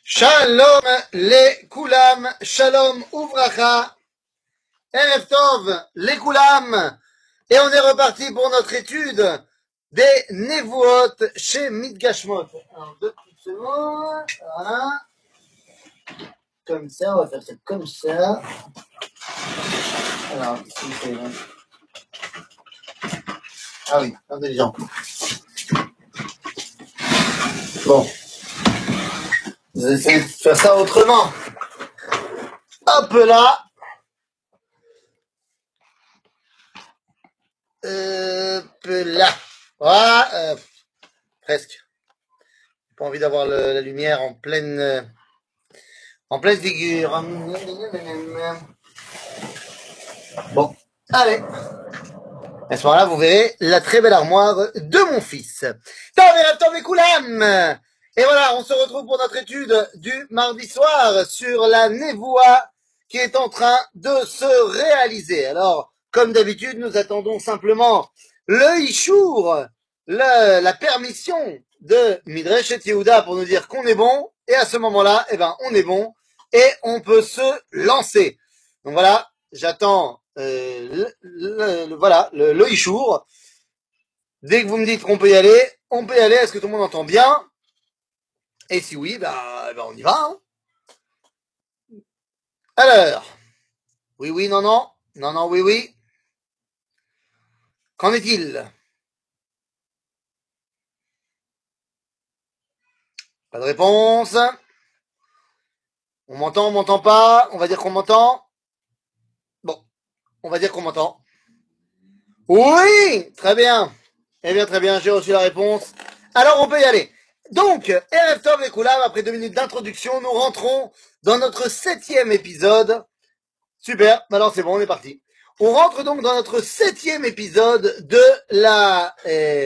Shalom les Koulam, Shalom Uvracha, Erev Tov les Koulam. Et on est reparti pour notre étude des Nevuot chez Midgashmot. Alors, 2 petites secondes. Voilà. Comme ça, on va faire ça comme ça. Alors, qu'est-ce que c'est là? Ah oui, intelligent. Bon, je vais essayer de faire ça autrement. Hop là. Hop là. Voilà, presque. J'ai pas envie d'avoir la lumière en pleine figure. Bon, allez. À ce moment-là, vous verrez la très belle armoire de mon fils. Et voilà, on se retrouve pour notre étude du mardi soir sur la névoie qui est en train de se réaliser. Alors, comme d'habitude, nous attendons simplement le Ishour, la permission de Midrash et Yehuda pour nous dire qu'on est bon. Et à ce moment-là, eh ben, on est bon et on peut se lancer. Donc voilà, j'attends le Ishour. Dès que vous me dites qu'on peut y aller, on peut y aller. Est-ce que tout le monde entend bien? Et si oui, bah on y va. Hein. Alors, oui, oui, non, non, non, non, oui, oui. Qu'en est-il? Pas de réponse. On m'entend pas. On va dire qu'on m'entend. Bon, on va dire qu'on m'entend. Oui, très bien. Eh bien, très bien, j'ai reçu la réponse. Alors, on peut y aller. Donc, Erev Tov et Koulam, après 2 minutes d'introduction, nous rentrons dans notre 7e épisode. Super, alors c'est bon, on est parti. On rentre donc dans notre 7e épisode de la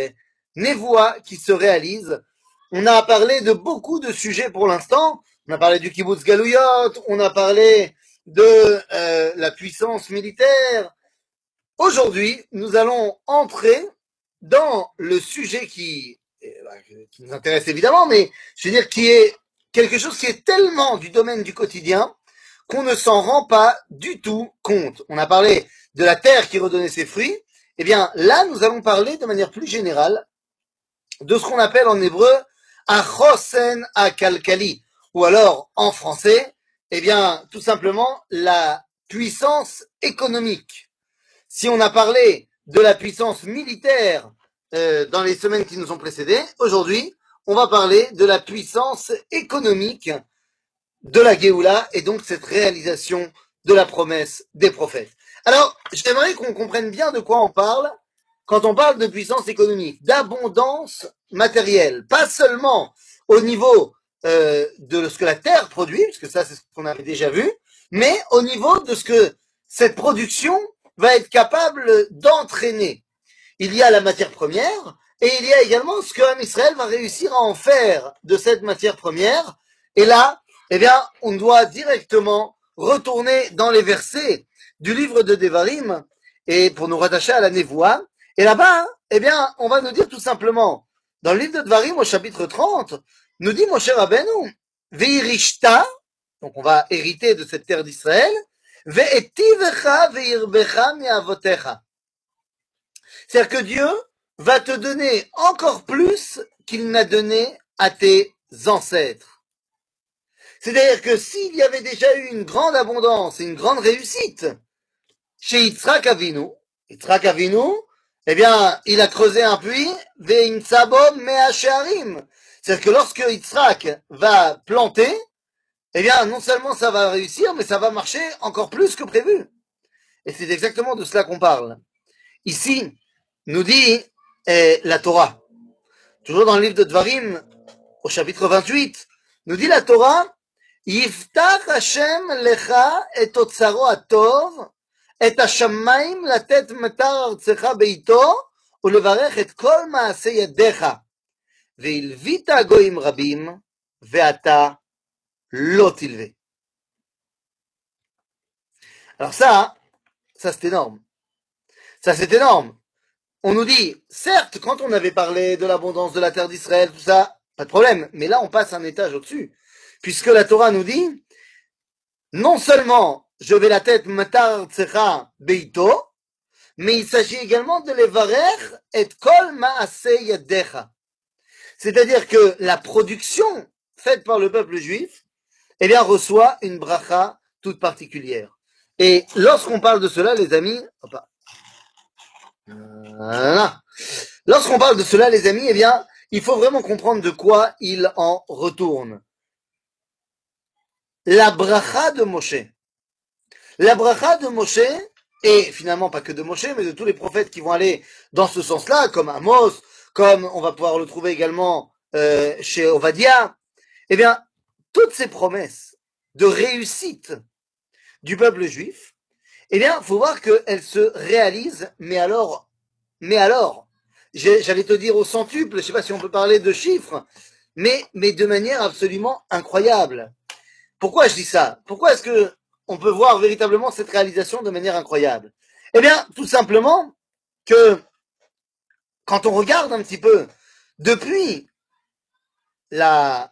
névoie qui se réalise. On a parlé de beaucoup de sujets pour l'instant. On a parlé du kibbutz Galouyot, on a parlé de la puissance militaire. Aujourd'hui, nous allons entrer dans le sujet qui nous intéresse évidemment, mais je veux dire qui est quelque chose qui est tellement du domaine du quotidien qu'on ne s'en rend pas du tout compte. On a parlé de la terre qui redonnait ses fruits. Eh bien, là, nous allons parler de manière plus générale de ce qu'on appelle en hébreu achosen akalkali, ou alors en français, eh bien, tout simplement la puissance économique. Si on a parlé de la puissance militaire dans les semaines qui nous ont précédées, aujourd'hui, on va parler de la puissance économique de la Géoula et donc cette réalisation de la promesse des prophètes. Alors, j'aimerais qu'on comprenne bien de quoi on parle quand on parle de puissance économique, d'abondance matérielle, pas seulement au niveau de ce que la terre produit, parce que ça c'est ce qu'on avait déjà vu, mais au niveau de ce que cette production va être capable d'entraîner. Il y a la matière première et il y a également ce que Israël va réussir à en faire de cette matière première. Et là, eh bien, on doit directement retourner dans les versets du livre de Devarim et pour nous rattacher à la névoie. Et là-bas, eh bien, on va nous dire tout simplement, dans le livre de Devarim au chapitre 30, nous dit Moshe Rabbeinu, Veirishta, donc on va hériter de cette terre d'Israël, Ve'etivecha ve'irbecha mi'avotecha. C'est-à-dire que Dieu va te donner encore plus qu'il n'a donné à tes ancêtres. C'est-à-dire que s'il y avait déjà eu une grande abondance et une grande réussite chez Yitzhak Avinu, eh bien, il a creusé un puits, ve'intzabo mea she'arim. C'est-à-dire que lorsque Yitzhak va planter, eh bien, non seulement ça va réussir, mais ça va marcher encore plus que prévu. Et c'est exactement de cela qu'on parle. Ici, nous dit la Torah. Toujours dans le livre de Dvarim, au chapitre 28, nous dit la Torah, Yiftach Hashem lecha et otsaro atov, et hashamayim latet matar artsecha beito, ulevarech et kol maaseh yadecha, veilvita goyim rabim, veata lo tilve. Alors ça c'est énorme. Ça c'est énorme. On nous dit, certes, quand on avait parlé de l'abondance de la terre d'Israël, tout ça, pas de problème. Mais là, on passe un étage au-dessus. Puisque la Torah nous dit, non seulement je vais la tête matar tsecha beito, mais il s'agit également de levarer et kol maaseh yadecha. C'est-à-dire que la production faite par le peuple juif, eh bien, reçoit une bracha toute particulière. Et lorsqu'on parle de cela, les amis, voilà. Lorsqu'on parle de cela, les amis, eh bien, il faut vraiment comprendre de quoi il en retourne. La bracha de Moshe. La bracha de Moshe, et finalement pas que de Moshe, mais de tous les prophètes qui vont aller dans ce sens-là, comme Amos, comme on va pouvoir le trouver également chez Ovadia, eh bien, toutes ces promesses de réussite du peuple juif, eh bien, faut voir qu'elles se réalisent, mais alors, j'allais te dire au centuple, je sais pas si on peut parler de chiffres, mais de manière absolument incroyable. Pourquoi je dis ça? Pourquoi est-ce que on peut voir véritablement cette réalisation de manière incroyable? Eh bien, tout simplement que quand on regarde un petit peu depuis la,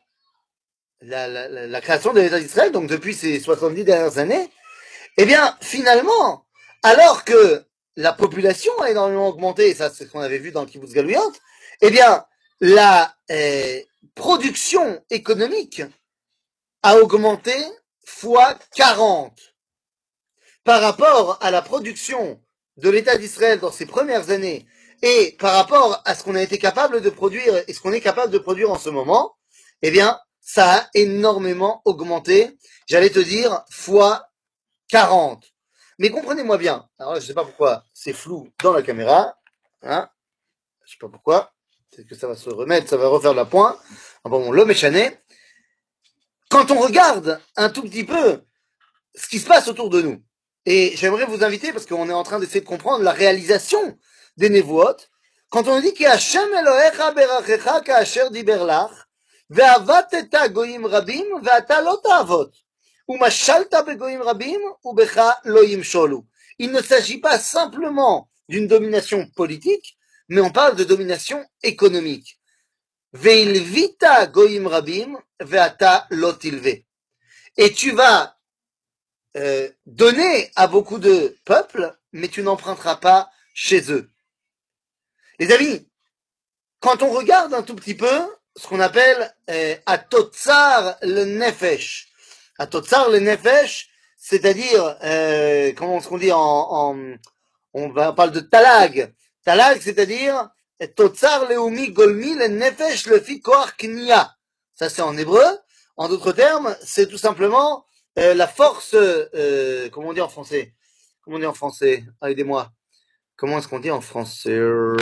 la création de l'État d'Israël, donc depuis ces 70 dernières années, eh bien, finalement, alors que la population a énormément augmenté, et ça c'est ce qu'on avait vu dans le kibbutz Galuyot, eh bien, la production économique a augmenté fois 40 par rapport à la production de l'État d'Israël dans ses premières années et par rapport à ce qu'on a été capable de produire et ce qu'on est capable de produire en ce moment, eh bien, ça a énormément augmenté. J'allais te dire fois 40. Mais comprenez-moi bien. Alors là, je sais pas pourquoi c'est flou dans la caméra. Hein, je sais pas pourquoi. Peut-être que ça va se remettre, ça va refaire la pointe. Ah bon, l'homme est chané. Quand on regarde un tout petit peu ce qui se passe autour de nous, et j'aimerais vous inviter, parce qu'on est en train d'essayer de comprendre la réalisation des névotes, quand on dit que Hashem Elohecha berachecha ka'asher diber lach, ve'avateta goyim rabim, ve'ata lo ta'avot. Umashalta begoyim rabim, ubecha lo yimsholu. Il ne s'agit pas simplement d'une domination politique, mais on parle de domination économique. Ve'ilvita goyim rabim, ve'ata lo tilve. Et tu vas donner à beaucoup de peuples, mais tu n'emprunteras pas chez eux. Les amis, quand on regarde un tout petit peu ce qu'on appelle Atotsar le Nefesh, Atotsar le Nefesh, c'est-à-dire, comment est-ce qu'on dit on parle de Talag. Talag, c'est-à-dire Totsar leumi golmi le Nefesh le fi koach knia. Ça, c'est en hébreu. En d'autres termes, c'est tout simplement la force, comment on dit en français? Comment on dit en français? Ah, aidez-moi. Comment est-ce qu'on dit en français?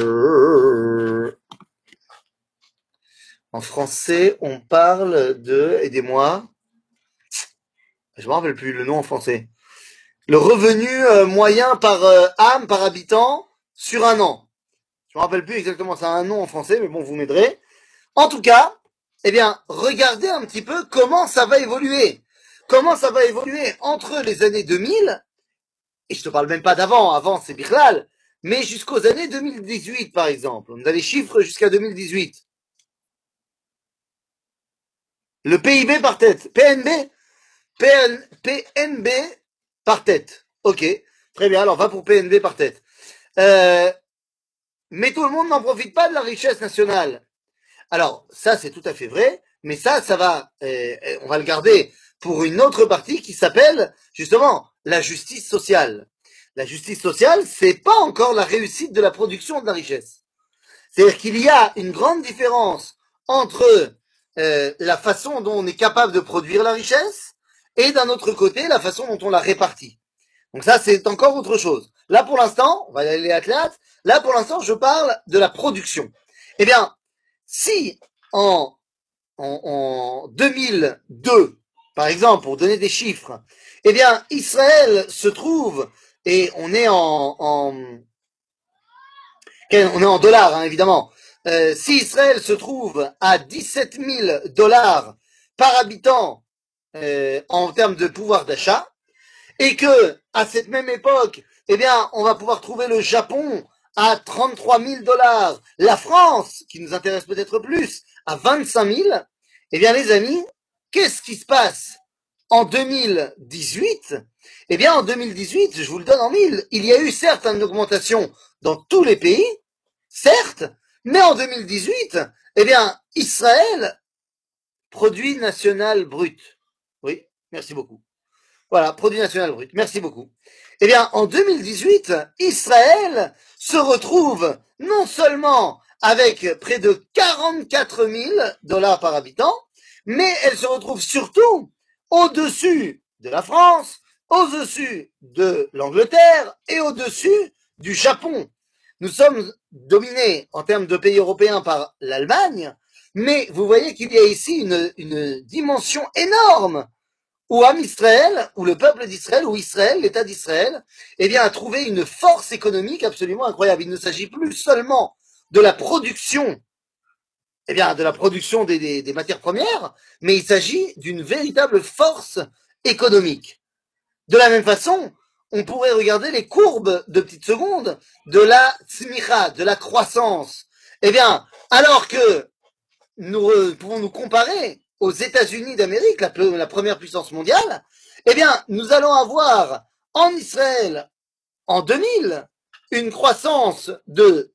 En français, on parle de, aidez-moi, je me rappelle plus le nom en français. Le revenu moyen par âme, par habitant, sur un an. Je me rappelle plus exactement, ça a un nom en français, mais bon, vous m'aiderez. En tout cas, eh bien, regardez un petit peu comment ça va évoluer. Comment ça va évoluer entre les années 2000, et je te parle même pas d'avant, avant c'est Bichlal, mais jusqu'aux années 2018 par exemple. On a les chiffres jusqu'à 2018. Le PIB par tête, PNB par tête. Ok, très bien, alors va pour PNB par tête. Mais tout le monde n'en profite pas de la richesse nationale. Alors, ça, c'est tout à fait vrai, mais ça va, on va le garder pour une autre partie qui s'appelle, justement, la justice sociale. La justice sociale, c'est pas encore la réussite de la production de la richesse. C'est-à-dire qu'il y a une grande différence entre la façon dont on est capable de produire la richesse et d'un autre côté, la façon dont on la répartit. Donc ça, c'est encore autre chose. Là, pour l'instant, on va aller à classe. Là, pour l'instant, je parle de la production. Eh bien, si en 2002, par exemple, pour donner des chiffres, eh bien, Israël se trouve, et on est on est en dollars, hein, évidemment. Si Israël se trouve à 17 000 dollars par habitant en termes de pouvoir d'achat, et que à cette même époque, eh bien, on va pouvoir trouver le Japon à 33 000 dollars, la France, qui nous intéresse peut-être plus, à 25 000, eh bien les amis, qu'est-ce qui se passe en 2018? Eh bien en 2018, je vous le donne en mille, il y a eu certes une augmentation dans tous les pays, certes, mais en 2018, eh bien Israël, produit national brut. Oui, merci beaucoup. Voilà, produit national brut. Merci beaucoup. Eh bien, en 2018, Israël se retrouve non seulement avec près de 44 000 dollars par habitant, mais elle se retrouve surtout au-dessus de la France, au-dessus de l'Angleterre et au-dessus du Japon. Nous sommes dominés en termes de pays européens par l'Allemagne, mais vous voyez qu'il y a ici une dimension énorme où Israël, où le peuple d'Israël, où Israël, l'État d'Israël, eh bien, a trouvé une force économique absolument incroyable. Il ne s'agit plus seulement de la production, eh bien, de la production des matières premières, mais il s'agit d'une véritable force économique. De la même façon, on pourrait regarder les courbes de petites secondes de la tzmicha, de la croissance. Eh bien, alors que nous pouvons nous comparer aux États-Unis d'Amérique, la première puissance mondiale, eh bien, nous allons avoir en Israël, en 2000, une croissance de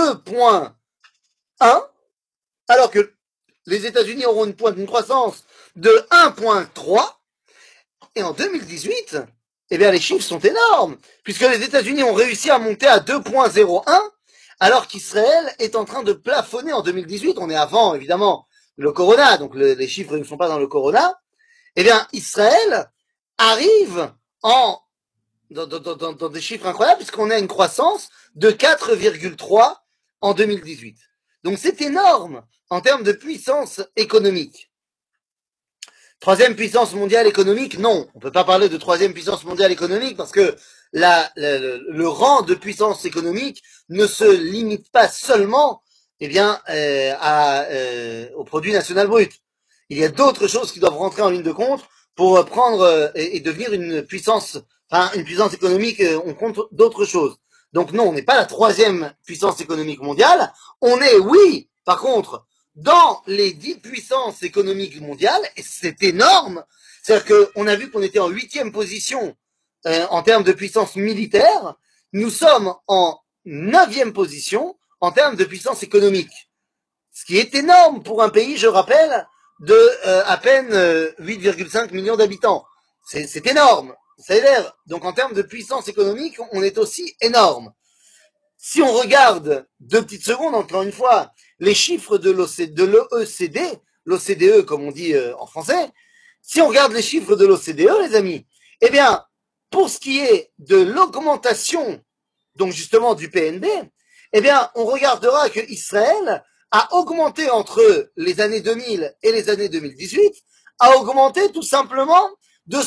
2,1, alors que les États-Unis auront une croissance de 1,3, et en 2018, eh bien, les chiffres sont énormes, puisque les États-Unis ont réussi à monter à 2,01, alors qu'Israël est en train de plafonner en 2018. On est avant, évidemment, le corona, donc les chiffres ne sont pas dans le corona. Eh bien, Israël arrive dans des chiffres incroyables, puisqu'on a une croissance de 4,3 en 2018. Donc c'est énorme en termes de puissance économique. Troisième puissance mondiale économique, non. On ne peut pas parler de troisième puissance mondiale économique parce que le rang de puissance économique ne se limite pas seulement eh bien, au produit national brut. Il y a d'autres choses qui doivent rentrer en ligne de compte pour prendre et devenir une puissance économique. On compte d'autres choses. Donc non, on n'est pas la troisième puissance économique mondiale. On est, oui, par contre, dans les 10 puissances économiques mondiales, et c'est énorme. C'est-à-dire qu'on a vu qu'on était en 8e position en termes de puissance militaire. Nous sommes en 9e position en termes de puissance économique. Ce qui est énorme pour un pays, je rappelle, de à peine 8,5 millions d'habitants. C'est énorme. Ça a l'air. Donc en termes de puissance économique, on est aussi énorme. Si on regarde 2 petites secondes, encore une fois, les chiffres de l'OECD, l'OCDE comme on dit en français, si on regarde les chiffres de l'OCDE, les amis, eh bien, pour ce qui est de l'augmentation, donc justement du PNB, eh bien, on regardera que Israël a augmenté entre les années 2000 et les années 2018, a augmenté tout simplement de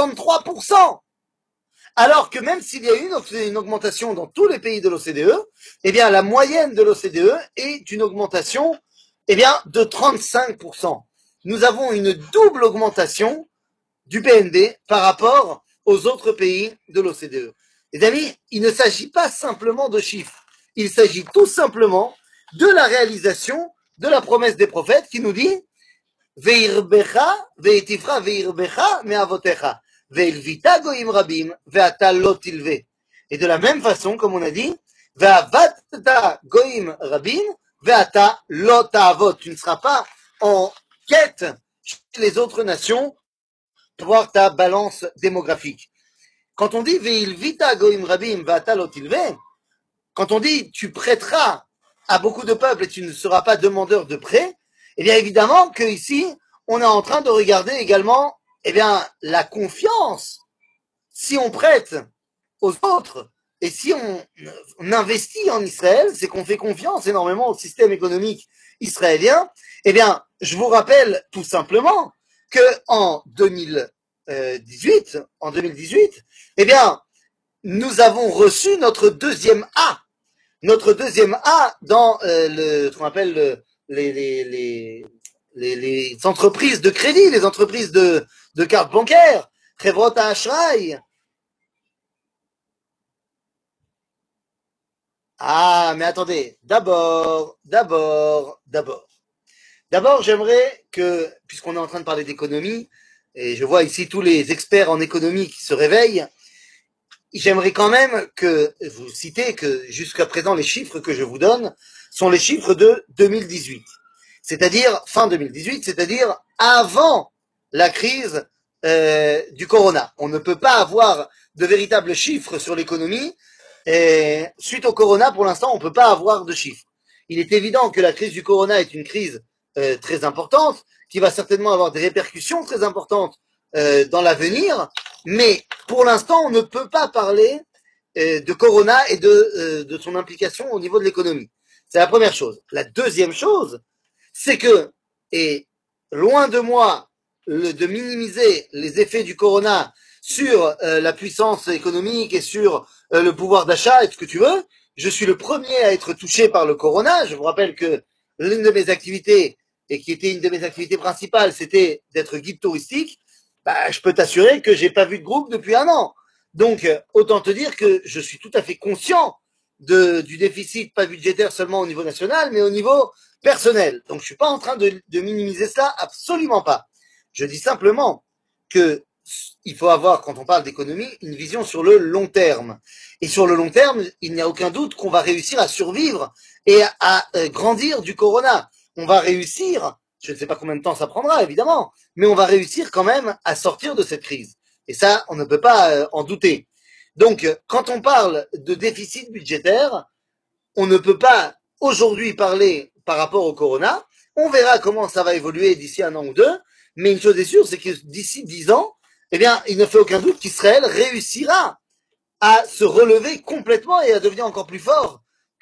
63%. Alors que même s'il y a eu une augmentation dans tous les pays de l'OCDE, eh bien, la moyenne de l'OCDE est une augmentation, eh bien, de 35%. Nous avons une double augmentation du PNB par rapport aux autres pays de l'OCDE. Les amis, il ne s'agit pas simplement de chiffres. Il s'agit tout simplement de la réalisation de la promesse des prophètes qui nous dit Veirbecha, veitifra veirbecha me'avotecha, veilvita goim rabim, ve'ata lo tilve. Et de la même façon, comme on a dit, ve'avata goim rabim, ve'ata lo ta'avot. Tu ne seras pas en quête chez les autres nations pour voir ta balance démographique. Quand on dit veilvita goim rabim, ve'ata lo tilve, quand on dit tu prêteras à beaucoup de peuples et tu ne seras pas demandeur de prêt, eh bien évidemment que ici on est en train de regarder également eh bien la confiance. Si on prête aux autres et si on investit en Israël, c'est qu'on fait confiance énormément au système économique israélien. Eh bien, je vous rappelle tout simplement que en 2018, eh bien, nous avons reçu notre deuxième A dans ce qu'on appelle les entreprises de crédit, les entreprises de cartes bancaires, Chevrot HaAshray. Ah, mais attendez, d'abord. D'abord, j'aimerais que, puisqu'on est en train de parler d'économie, et je vois ici tous les experts en économie qui se réveillent, j'aimerais quand même que vous citez que jusqu'à présent, les chiffres que je vous donne sont les chiffres de 2018. C'est-à-dire fin 2018, c'est-à-dire avant la crise du corona. On ne peut pas avoir de véritables chiffres sur l'économie. Et suite au corona, pour l'instant, on ne peut pas avoir de chiffres. Il est évident que la crise du corona est une crise très importante, qui va certainement avoir des répercussions très importantes dans l'avenir, mais pour l'instant, on ne peut pas parler de corona et de son implication au niveau de l'économie. C'est la première chose. La deuxième chose, c'est que, et loin de moi de minimiser les effets du corona sur la puissance économique et sur le pouvoir d'achat et ce que tu veux, je suis le premier à être touché par le corona. Je vous rappelle que l'une de mes activités, et qui était une de mes activités principales, c'était d'être guide touristique. Bah, je peux t'assurer que j'ai pas vu de groupe depuis un an. Donc, autant te dire que je suis tout à fait conscient du déficit, pas budgétaire seulement au niveau national, mais au niveau personnel. Donc, je suis pas en train de minimiser cela, absolument pas. Je dis simplement que il faut avoir, quand on parle d'économie, une vision sur le long terme. Et sur le long terme, il n'y a aucun doute qu'on va réussir à survivre et à grandir du corona. On va réussir, je ne sais pas combien de temps ça prendra, évidemment, mais on va réussir quand même à sortir de cette crise. Et ça, on ne peut pas en douter. Donc, quand on parle de déficit budgétaire, on ne peut pas aujourd'hui parler par rapport au corona. On verra comment ça va évoluer d'ici un an ou deux. Mais une chose est sûre, c'est que d'ici 10 ans, eh bien, il ne fait aucun doute qu'Israël réussira à se relever complètement et à devenir encore plus fort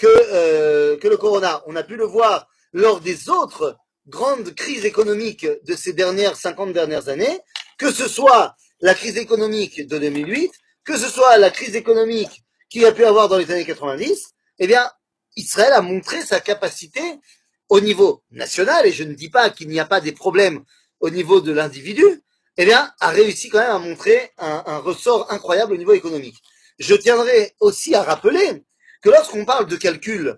que le corona. On a pu le voir lors des autres grandes crises économiques de ces dernières 50 dernières années, que ce soit la crise économique de 2008, que ce soit la crise économique qu'il y a pu avoir dans les années 90, eh bien, Israël a montré sa capacité au niveau national, et je ne dis pas qu'il n'y a pas des problèmes au niveau de l'individu, eh bien, a réussi quand même à montrer un ressort incroyable au niveau économique. Je tiendrai aussi à rappeler que lorsqu'on parle de calcul,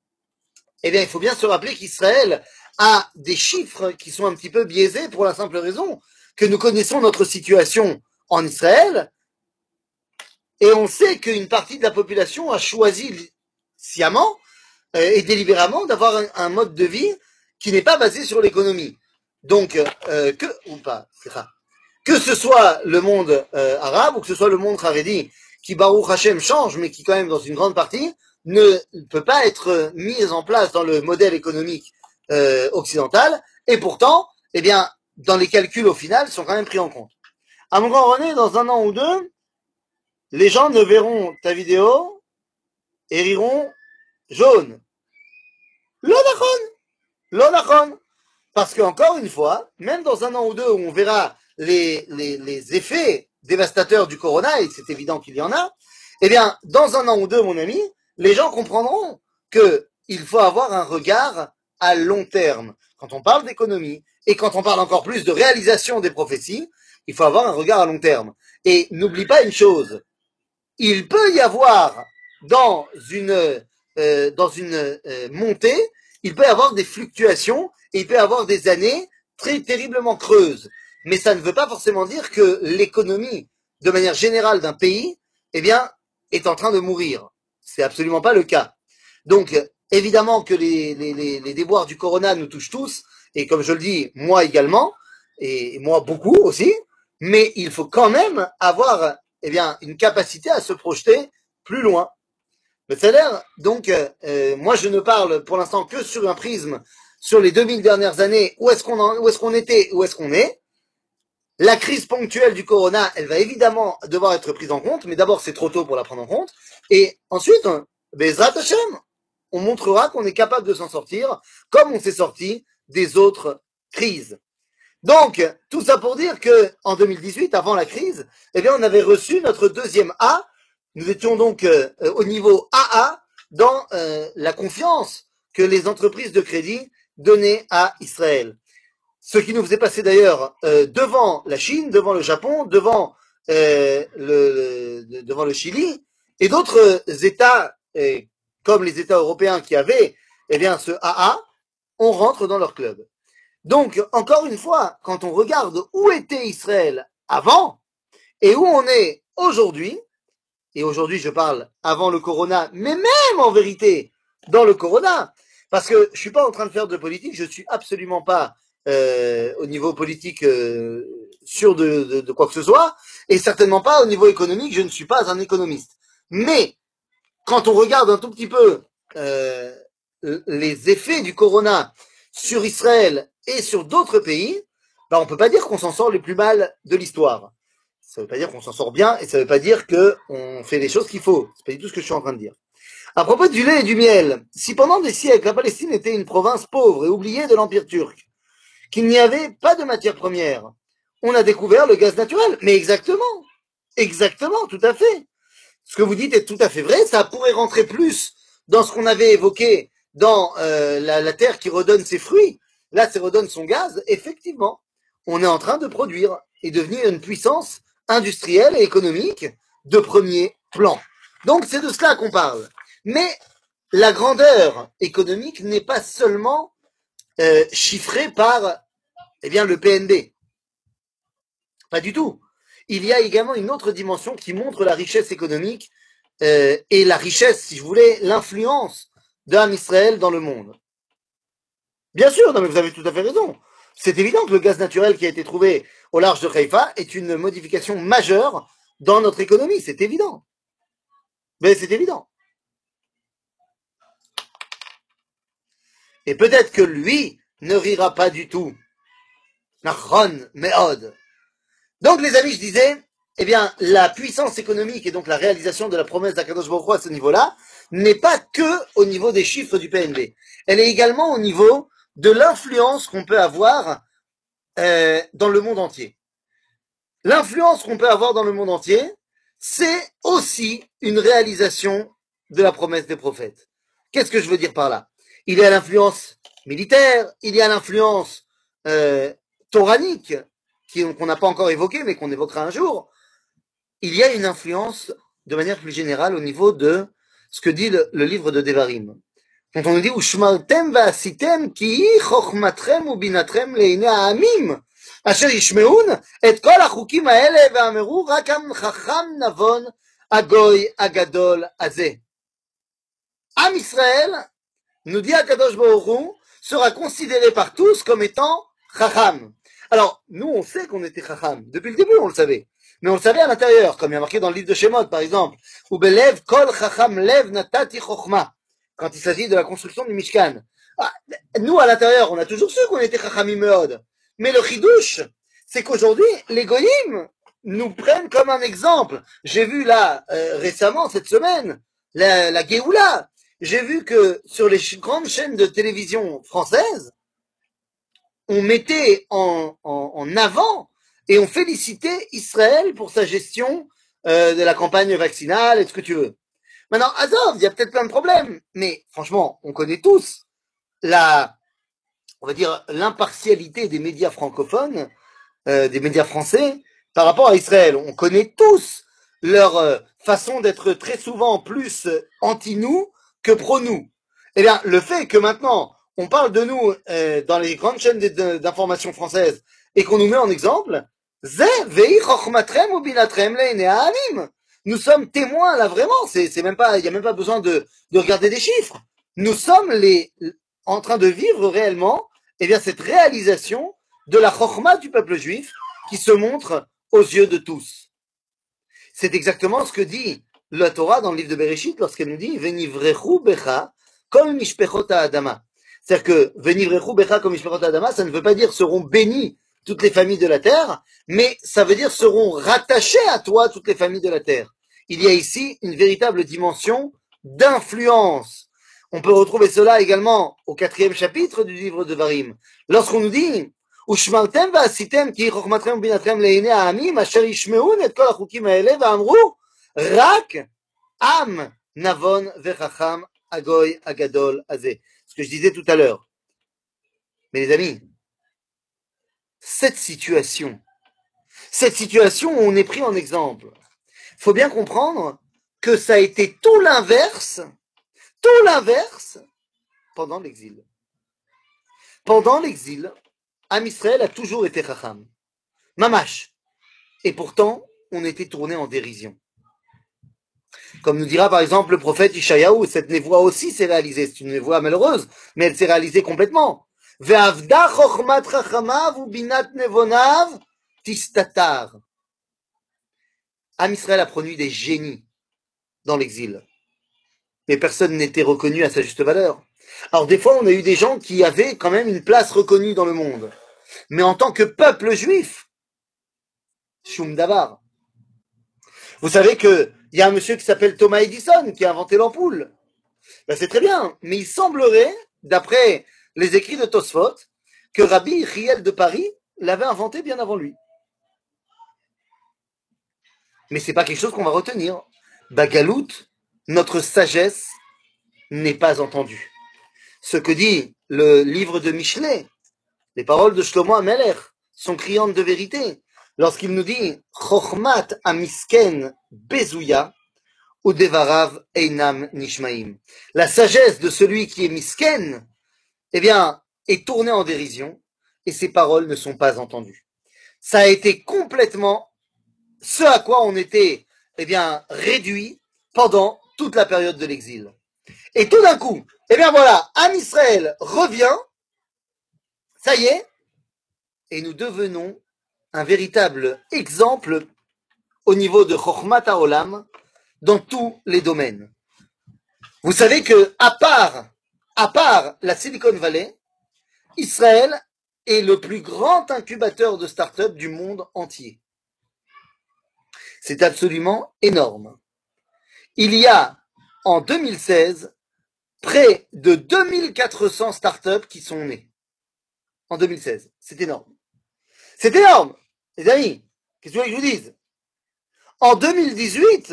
eh bien, il faut bien se rappeler qu'Israël a des chiffres qui sont un petit peu biaisés pour la simple raison que nous connaissons notre situation en Israël et on sait qu'une partie de la population a choisi sciemment et délibérément d'avoir un mode de vie qui n'est pas basé sur l'économie. Donc, ou pas, que ce soit le monde arabe ou que ce soit le monde haredi, qui Baruch Hashem change, mais qui quand même dans une grande partie ne peut pas être mis en place dans le modèle économique occidental, et pourtant, eh bien, dans les calculs au final, sont quand même pris en compte. À mon grand René, dans un an ou deux, les gens ne verront ta vidéo et riront jaune. L'onachon, l'onachon. Parce qu'encore une fois, même dans un an ou deux où on verra les effets dévastateurs du corona, et c'est évident qu'il y en a, eh bien, dans un an ou deux, mon ami, les gens comprendront qu'il faut avoir un regard à long terme. Quand on parle d'économie, et quand on parle encore plus de réalisation des prophéties, il faut avoir un regard à long terme. Et n'oublie pas une chose, il peut y avoir dans une montée, il peut y avoir des fluctuations et il peut y avoir des années très terriblement creuses. Mais ça ne veut pas forcément dire que l'économie, de manière générale d'un pays, eh bien, est en train de mourir. C'est absolument pas le cas. Donc, évidemment que les déboires du corona nous touchent tous, et comme je le dis, moi également, et moi beaucoup aussi, mais il faut quand même avoir eh bien, une capacité à se projeter plus loin. Mais ça a l'air, donc, moi je ne parle pour l'instant que sur un prisme sur les 2000 dernières années, où est-ce qu'on était, où est-ce qu'on est. La crise ponctuelle du corona, elle va évidemment devoir être prise en compte, mais d'abord c'est trop tôt pour la prendre en compte. Et ensuite, Bezrat Hashem, on montrera qu'on est capable de s'en sortir, comme on s'est sorti des autres crises. Donc, tout ça pour dire que en 2018, avant la crise, eh bien, on avait reçu notre deuxième A. Nous étions donc au niveau AA dans la confiance que les entreprises de crédit donnaient à Israël. Ce qui nous faisait passer d'ailleurs devant la Chine, devant le Japon, devant le Chili et d'autres États comme les États européens qui avaient eh bien ce AA, on rentre dans leur club. Donc, encore une fois, quand on regarde où était Israël avant et où on est aujourd'hui, et aujourd'hui je parle avant le corona, mais même en vérité dans le corona, parce que je suis pas en train de faire de politique, je suis absolument pas au niveau politique sûr de quoi que ce soit, et certainement pas au niveau économique, je ne suis pas un économiste. Mais quand on regarde un tout petit peu euh, les effets du corona sur Israël et sur d'autres pays, ben on peut pas dire qu'on s'en sort les plus mal de l'histoire. Ça veut pas dire qu'on s'en sort bien et ça veut pas dire qu'on fait les choses qu'il faut. C'est pas du tout ce que je suis en train de dire. À propos du lait et du miel, si pendant des siècles la Palestine était une province pauvre et oubliée de l'Empire turc, qu'il n'y avait pas de matière première, on a découvert le gaz naturel. Mais exactement, exactement, tout à fait. Ce que vous dites est tout à fait vrai. Ça pourrait rentrer plus dans ce qu'on avait évoqué dans la terre qui redonne ses fruits. Là, ça redonne son gaz. Effectivement, on est en train de produire et devenir une puissance industrielle et économique de premier plan. Donc, c'est de cela qu'on parle. Mais la grandeur économique n'est pas seulement chiffrée par eh bien, le PNB. Pas du tout. Il y a également une autre dimension qui montre la richesse économique et la richesse, si je voulais, l'influence d'Am Israël dans le monde. Bien sûr, non, mais vous avez tout à fait raison. C'est évident que le gaz naturel qui a été trouvé au large de Haïfa est une modification majeure dans notre économie. C'est évident. Mais c'est évident. Et peut-être que lui ne rira pas du tout. Nachon, Meod. Donc, les amis, je disais, eh bien, la puissance économique et donc la réalisation de la promesse d'Akadosh Baruch Hu à ce niveau-là n'est pas que au niveau des chiffres du PNB. Elle est également au niveau de l'influence qu'on peut avoir dans le monde entier. L'influence qu'on peut avoir dans le monde entier, c'est aussi une réalisation de la promesse des prophètes. Qu'est-ce que je veux dire par là? Il y a l'influence militaire, il y a l'influence toranique, qu'on n'a pas encore évoquée, mais qu'on évoquera un jour. Il y a une influence de manière plus générale au niveau de ce que dit le livre de Devarim. Quand on nous dit Ushmartem va'asitem ki chochmatrem ubinatrem leine ha'amim asher yishmeun et kol hachukim ha'ele ve'ameru rak am chacham navon agoy agadol hazeh. Am Israël, nous dit Akadosh Baruch Hu, sera considéré par tous comme étant chacham. Alors, nous, on sait qu'on était chacham. Depuis le début, on le savait. Mais on le savait à l'intérieur, comme il y a marqué dans le livre de Shemot, par exemple. Ou belev kol chacham lev natati chochma. Quand il s'agit de la construction du Mishkan. Ah, nous, à l'intérieur, on a toujours su qu'on était chachamim meod. Mais le chidouche, c'est qu'aujourd'hui, les goyim nous prennent comme un exemple. J'ai vu là, récemment, cette semaine, la Géoula. J'ai vu que sur les grandes chaînes de télévision françaises, on mettait en avant et on félicitait Israël pour sa gestion de la campagne vaccinale et ce que tu veux. Maintenant, Azov, il y a peut-être plein de problèmes, mais franchement, on connaît tous la, on va dire, l'impartialité des médias francophones, des médias français par rapport à Israël. On connaît tous leur façon d'être très souvent plus anti-nous que pro-nous. Eh bien, le fait que maintenant, on parle de nous dans les grandes chaînes d'information françaises et qu'on nous met en exemple, nous sommes témoins là vraiment. C'est même pas, il y a même pas besoin de regarder des chiffres. Nous sommes en train de vivre réellement, eh bien, cette réalisation de la chorma du peuple juif qui se montre aux yeux de tous. C'est exactement ce que dit la Torah dans le livre de Bereshit lorsqu'elle nous dit Venivrechu becha kol mishpechot ha'adama. C'est-à-dire que Venivrechu becha kol mishpechot ha'adama, ça ne veut pas dire seront bénis toutes les familles de la terre, mais ça veut dire seront rattachées à toi toutes les familles de la terre. Il y a ici une véritable dimension d'influence. On peut retrouver cela également au 4e chapitre du livre de Varim. Lorsqu'on nous dit ושמרתם ועשיתם כי חוכמתכם ובינתכם לעיני העמים אשר ישמעון את כל החוקים האלה ואמרו רק עם נבון וחכם הגוי הגדול הזה. Ce que je disais tout à l'heure. Mais les amis, cette situation où on est pris en exemple, il faut bien comprendre que ça a été tout l'inverse pendant l'exil. Pendant l'exil, Am Israël a toujours été chacham. Mamash. Et pourtant, on était tourné en dérision. Comme nous dira par exemple le prophète Ishayahu, cette névoie aussi s'est réalisée. C'est une névoie malheureuse, mais elle s'est réalisée complètement. Ve'avda chokhmat chachamav u binat nevonav tistatar. Am Israël a produit des génies dans l'exil. Mais personne n'était reconnu à sa juste valeur. Alors des fois, on a eu des gens qui avaient quand même une place reconnue dans le monde. Mais en tant que peuple juif, Shum Davar. Vous savez qu'il y a un monsieur qui s'appelle Thomas Edison qui a inventé l'ampoule. Ben, c'est très bien, mais il semblerait, d'après les écrits de Tosfot, que Rabbi Hiel de Paris l'avait inventé bien avant lui. Mais c'est pas quelque chose qu'on va retenir. Bagalout, notre sagesse n'est pas entendue. Ce que dit le livre de Michelet, les paroles de Shlomo Amelech sont criantes de vérité. Lorsqu'il nous dit Chochmat amisken bezouya ou devarav einam nishmaim. La sagesse de celui qui est misken, eh bien, est tournée en dérision et ses paroles ne sont pas entendues. Ça a été complètement ce à quoi on était, eh bien, réduit pendant toute la période de l'exil. Et tout d'un coup, eh bien voilà, Am Israël revient, ça y est, et nous devenons un véritable exemple au niveau de Chokhmat HaOlam dans tous les domaines. Vous savez que, à part la Silicon Valley, Israël est le plus grand incubateur de start-up du monde entier. C'est absolument énorme. Il y a, en 2016, près de 2400 start-up qui sont nées. En 2016. C'est énorme. C'est énorme, les amis. Qu'est-ce que vous voulez que je vous dise? En 2018,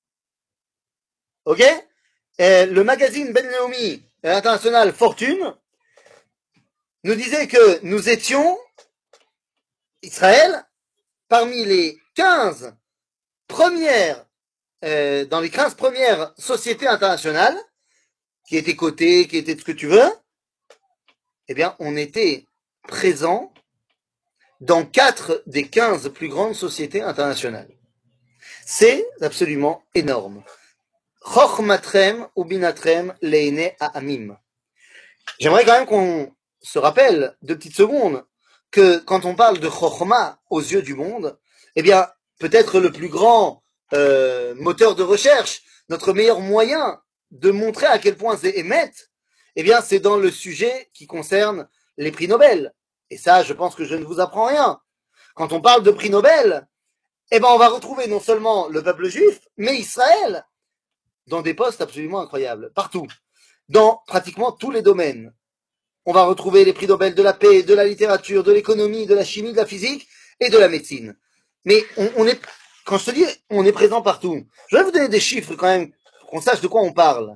ok, le magazine Ben Leumi international Fortune nous disait que nous étions, Israël, parmi les 15 premières, dans les 15 premières sociétés internationales qui étaient cotées, qui étaient ce que tu veux, eh bien, on était présent dans 4 des 15 plus grandes sociétés internationales. C'est absolument énorme. Chochmatrem ou binatrem leine ha'amim. J'aimerais quand même qu'on se rappelle 2 petites secondes que quand on parle de Chochma aux yeux du monde, eh bien, peut-être le plus grand moteur de recherche, notre meilleur moyen de montrer à quel point c'est émet, eh bien, c'est dans le sujet qui concerne les prix Nobel. Et ça, je pense que je ne vous apprends rien. Quand on parle de prix Nobel, eh ben, on va retrouver non seulement le peuple juif, mais Israël dans des postes absolument incroyables, partout, dans pratiquement tous les domaines. On va retrouver les prix Nobel de la paix, de la littérature, de l'économie, de la chimie, de la physique et de la médecine. Mais on est, quand je te dis, on est présent partout. Je vais vous donner des chiffres quand même, pour qu'on sache de quoi on parle.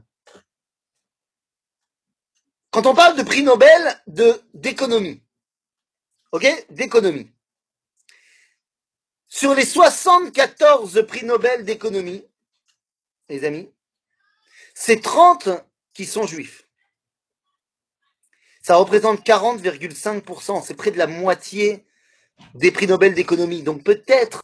Quand on parle de prix Nobel d'économie, ok, d'économie, sur les 74 prix Nobel d'économie, les amis, c'est 30 qui sont juifs. Ça représente 40,5%, c'est près de la moitié des prix Nobel d'économie. Donc peut-être